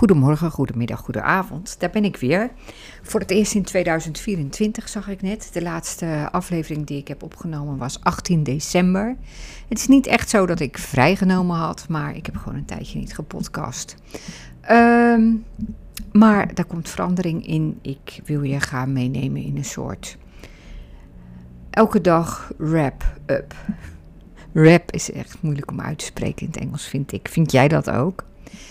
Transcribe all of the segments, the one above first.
Goedemorgen, goedemiddag, goedenavond. Daar ben ik weer. Voor het eerst in 2024 zag ik net. De laatste aflevering die ik heb opgenomen was 18 december. Het is niet echt zo dat ik vrijgenomen had, maar ik heb gewoon een tijdje niet gepodcast. Maar daar komt verandering in. Ik wil je gaan meenemen in een soort elke dag wrap-up. Wrap is echt moeilijk om uit te spreken in het Engels, vind ik. Vind jij dat ook?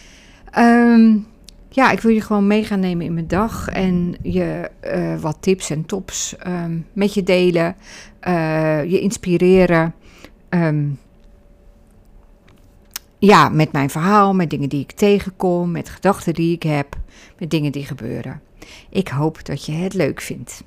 Ik wil je gewoon mee gaan nemen in mijn dag en je wat tips en tops met je delen, je inspireren. Met mijn verhaal, met dingen die ik tegenkom, met gedachten die ik heb, met dingen die gebeuren. Ik hoop dat je het leuk vindt.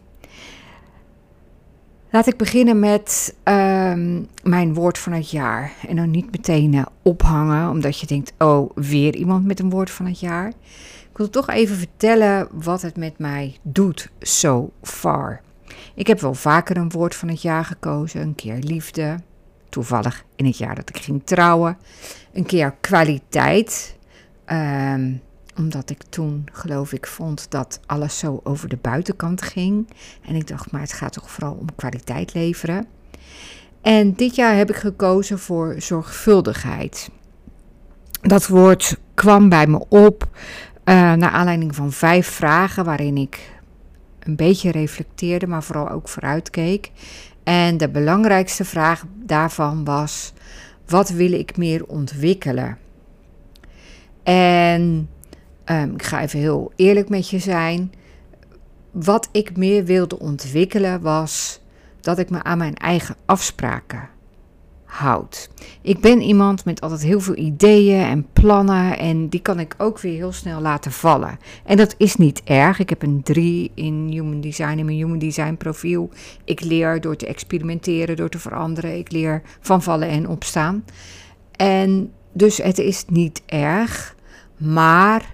Laat ik beginnen met mijn woord van het jaar. En dan niet meteen ophangen, omdat je denkt, oh, weer iemand met een woord van het jaar. Ik wil toch even vertellen wat het met mij doet so far. Ik heb wel vaker een woord van het jaar gekozen. Een keer liefde, toevallig in het jaar dat ik ging trouwen. Een keer kwaliteit, omdat ik toen, geloof ik, vond dat alles zo over de buitenkant ging. En ik dacht, maar het gaat toch vooral om kwaliteit leveren. En dit jaar heb ik gekozen voor zorgvuldigheid. Dat woord kwam bij me op naar aanleiding van 5 vragen waarin ik een beetje reflecteerde, maar vooral ook vooruitkeek. En de belangrijkste vraag daarvan was, wat wil ik meer ontwikkelen? En ik ga even heel eerlijk met je zijn. Wat ik meer wilde ontwikkelen was dat ik me aan mijn eigen afspraken houd. Ik ben iemand met altijd heel veel ideeën en plannen en die kan ik ook weer heel snel laten vallen. En dat is niet erg. Ik heb een 3 in Human Design, in mijn Human Design profiel. Ik leer door te experimenteren, door te veranderen. Ik leer van vallen en opstaan. En dus het is niet erg, maar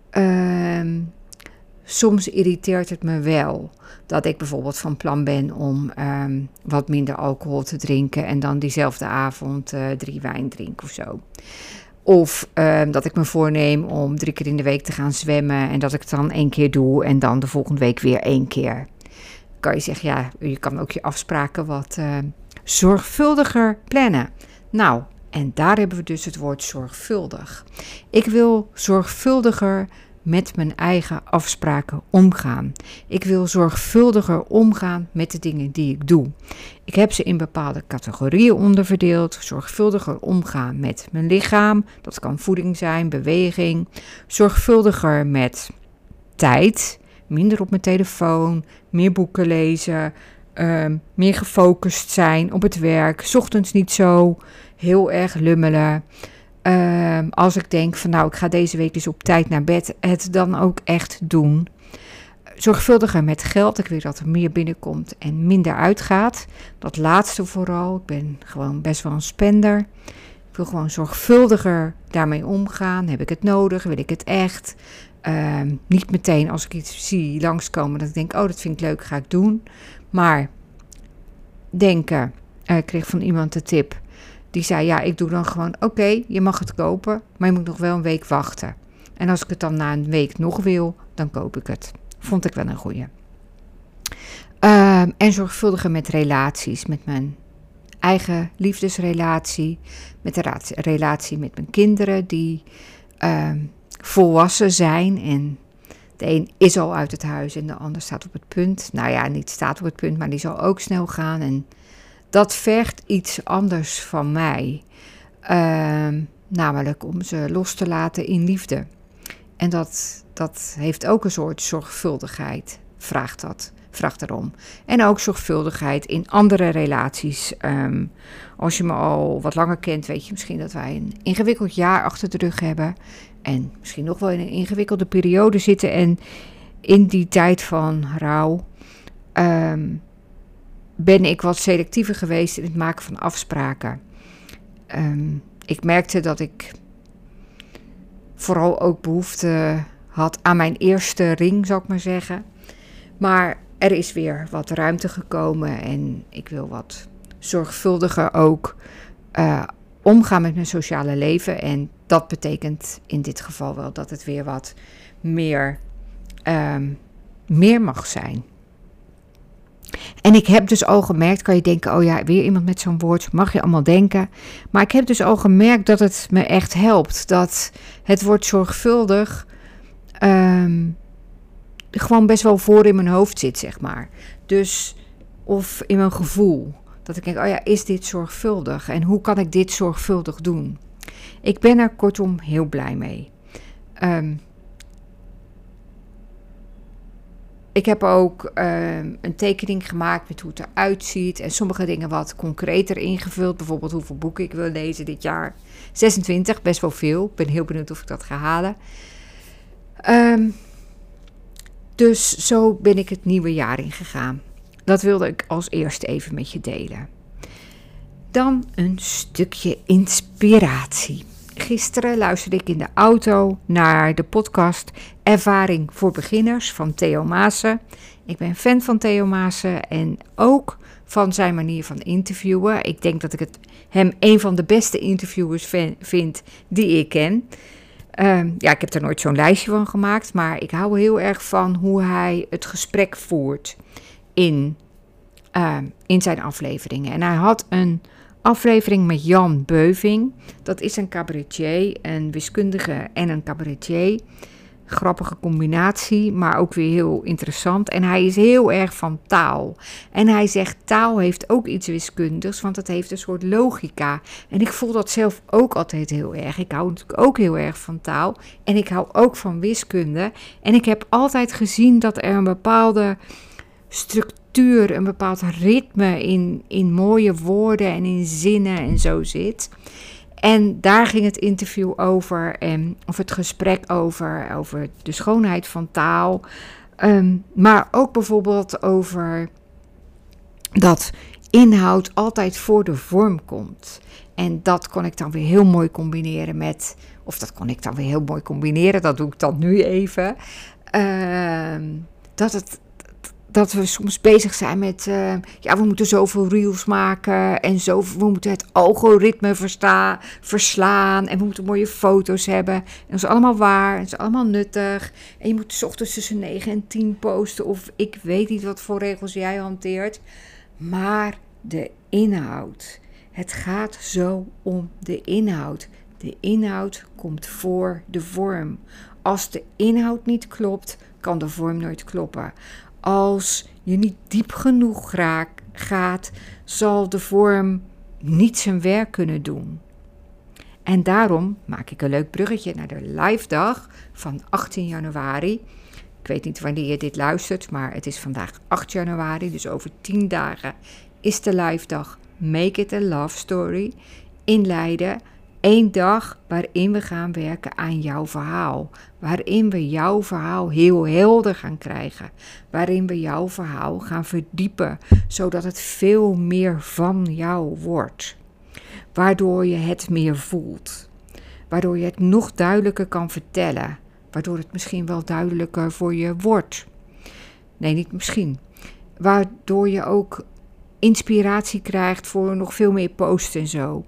soms irriteert het me wel dat ik bijvoorbeeld van plan ben om wat minder alcohol te drinken en dan diezelfde avond 3 wijn drink of zo. Of dat ik me voorneem om 3 keer in de week te gaan zwemmen en dat ik het dan 1 keer doe en dan de volgende week weer 1 keer. Kan je zeggen, ja, je kan ook je afspraken wat zorgvuldiger plannen. Nou, en daar hebben we dus het woord zorgvuldig. Ik wil zorgvuldiger met mijn eigen afspraken omgaan. Ik wil zorgvuldiger omgaan met de dingen die ik doe. Ik heb ze in bepaalde categorieën onderverdeeld. Zorgvuldiger omgaan met mijn lichaam. Dat kan voeding zijn, beweging. Zorgvuldiger met tijd. Minder op mijn telefoon. Meer boeken lezen. Meer gefocust zijn op het werk. 's Ochtends niet zo heel erg lummelen. Als ik denk van nou, ik ga deze week dus op tijd naar bed, het dan ook echt doen. Zorgvuldiger met geld. Ik wil dat er meer binnenkomt en minder uitgaat. Dat laatste vooral. Ik ben gewoon best wel een spender. Ik wil gewoon zorgvuldiger daarmee omgaan. Heb ik het nodig? Wil ik het echt? Niet meteen als ik iets zie langskomen dat ik denk, oh, dat vind ik leuk, ga ik doen. Maar denken, ik kreeg van iemand de tip. Die zei, ja, ik doe dan gewoon, oké, je mag het kopen, maar je moet nog wel een week wachten. En als ik het dan na een week nog wil, dan koop ik het. Vond ik wel een goeie. En zorgvuldiger met relaties, met mijn eigen liefdesrelatie, met de relatie met mijn kinderen die volwassen zijn. En de een is al uit het huis en de ander staat op het punt. Nou ja, niet staat op het punt, maar die zal ook snel gaan en dat vergt iets anders van mij, namelijk om ze los te laten in liefde. En dat heeft ook een soort zorgvuldigheid, vraagt erom. En ook zorgvuldigheid in andere relaties. Als je me al wat langer kent, weet je misschien dat wij een ingewikkeld jaar achter de rug hebben. En misschien nog wel in een ingewikkelde periode zitten. En in die tijd van rouw ben ik wat selectiever geweest in het maken van afspraken. Ik merkte dat ik vooral ook behoefte had aan mijn eerste ring, zou ik maar zeggen. Maar er is weer wat ruimte gekomen en ik wil wat zorgvuldiger ook omgaan met mijn sociale leven. En dat betekent in dit geval wel dat het weer wat meer mag zijn. En ik heb dus al gemerkt, kan je denken, oh ja, weer iemand met zo'n woord, mag je allemaal denken. Maar ik heb dus al gemerkt dat het me echt helpt. Dat het woord zorgvuldig gewoon best wel voor in mijn hoofd zit, zeg maar. Dus, of in mijn gevoel. Dat ik denk, oh ja, is dit zorgvuldig? En hoe kan ik dit zorgvuldig doen? Ik ben er kortom heel blij mee. Ik heb ook een tekening gemaakt met hoe het eruit ziet. En sommige dingen wat concreter ingevuld. Bijvoorbeeld hoeveel boeken ik wil lezen dit jaar. 26, best wel veel. Ik ben heel benieuwd of ik dat ga halen. Dus zo ben ik het nieuwe jaar ingegaan. Dat wilde ik als eerste even met je delen. Dan een stukje inspiratie. Gisteren luisterde ik in de auto naar de podcast Ervaring voor Beginners van Theo Maassen. Ik ben fan van Theo Maassen en ook van zijn manier van interviewen. Ik denk dat ik hem een van de beste interviewers vind die ik ken. Ik heb er nooit zo'n lijstje van gemaakt, maar ik hou heel erg van hoe hij het gesprek voert in zijn afleveringen. En hij had een aflevering met Jan Beuving. Dat is een cabaretier, een wiskundige en een cabaretier. Grappige combinatie, maar ook weer heel interessant. En hij is heel erg van taal. En hij zegt, taal heeft ook iets wiskundigs, want het heeft een soort logica. En ik voel dat zelf ook altijd heel erg. Ik hou natuurlijk ook heel erg van taal. En ik hou ook van wiskunde. En ik heb altijd gezien dat er een bepaalde structuur, een bepaald ritme in mooie woorden en in zinnen en zo zit. En daar ging het interview over, of het gesprek over de schoonheid van taal. Maar ook bijvoorbeeld over dat inhoud altijd voor de vorm komt. En dat kon ik dan weer heel mooi combineren dat doe ik dan nu even. Dat we soms bezig zijn met, we moeten zoveel reels maken en we moeten het algoritme verslaan en we moeten mooie foto's hebben. En dat is allemaal waar, en dat is allemaal nuttig. En je moet 's ochtends tussen 9 en 10 posten of ik weet niet wat voor regels jij hanteert. Maar de inhoud, het gaat zo om de inhoud. De inhoud komt voor de vorm. Als de inhoud niet klopt, kan de vorm nooit kloppen. Als je niet diep genoeg gaat, zal de vorm niet zijn werk kunnen doen. En daarom maak ik een leuk bruggetje naar de live dag van 18 januari. Ik weet niet wanneer je dit luistert, maar het is vandaag 8 januari. Dus over 10 dagen is de live dag Make It a Love Story in Leiden. 1 dag waarin we gaan werken aan jouw verhaal. Waarin we jouw verhaal heel helder gaan krijgen. Waarin we jouw verhaal gaan verdiepen. Zodat het veel meer van jou wordt. Waardoor je het meer voelt. Waardoor je het nog duidelijker kan vertellen. Waardoor het misschien wel duidelijker voor je wordt. Nee, niet misschien. Waardoor je ook inspiratie krijgt voor nog veel meer posten en zo.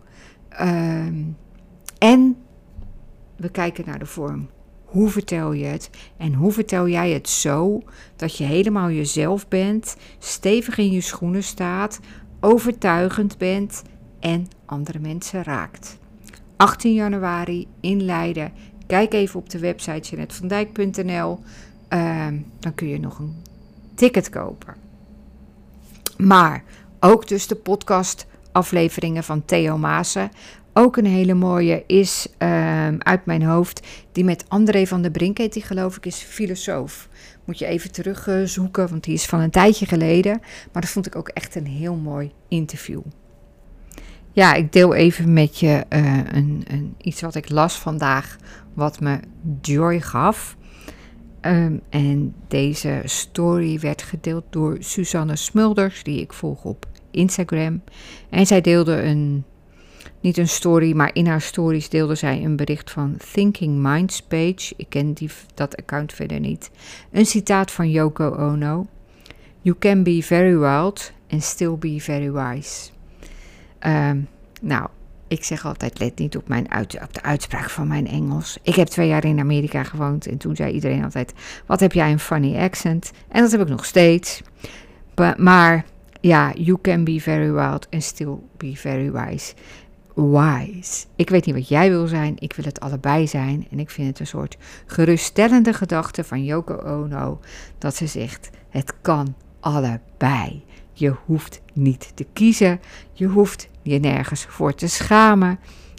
En we kijken naar de vorm. Hoe vertel je het? En hoe vertel jij het zo dat je helemaal jezelf bent, stevig in je schoenen staat, overtuigend bent en andere mensen raakt. 18 januari in Leiden. Kijk even op de website JeanetteVanDijk.nl. Dan kun je nog een ticket kopen. Maar ook dus de podcast afleveringen van Theo Maassen. Ook een hele mooie is uit mijn hoofd. Die met André van der Brink heet, die geloof ik is filosoof. Moet je even terugzoeken, want die is van een tijdje geleden. Maar dat vond ik ook echt een heel mooi interview. Ja, ik deel even met je iets wat ik las vandaag, wat me joy gaf. En deze story werd gedeeld door Suzanne Smulders, die ik volg op Instagram. En zij deelde niet een story, maar in haar stories deelde zij een bericht van Thinking Minds Page. Ik ken dat account verder niet. Een citaat van Yoko Ono. You can be very wild and still be very wise. ik zeg altijd, let niet op, op de uitspraak van mijn Engels. Ik heb 2 jaar in Amerika gewoond en toen zei iedereen altijd, wat heb jij een funny accent? En dat heb ik nog steeds. Maar ja, you can be very wild and still be very wise. Wise. Ik weet niet wat jij wil zijn, ik wil het allebei zijn. En ik vind het een soort geruststellende gedachte van Yoko Ono, dat ze zegt, het kan allebei. Je hoeft niet te kiezen, je hoeft je nergens voor te schamen.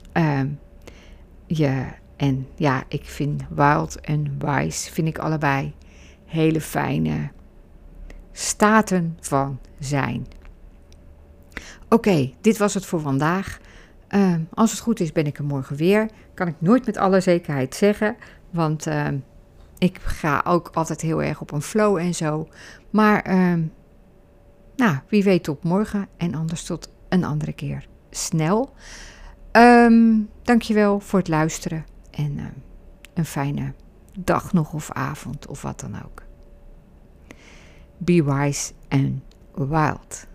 En ja, ik vind wild en wise, vind ik allebei hele fijne staten van zijn. Oké, dit was het voor vandaag. Als het goed is ben ik er morgen weer. Kan ik nooit met alle zekerheid zeggen, want ik ga ook altijd heel erg op een flow en zo. Maar wie weet tot morgen en anders tot een andere keer. Snel. Dankjewel voor het luisteren en een fijne dag nog of avond of wat dan ook. Be wise and wild.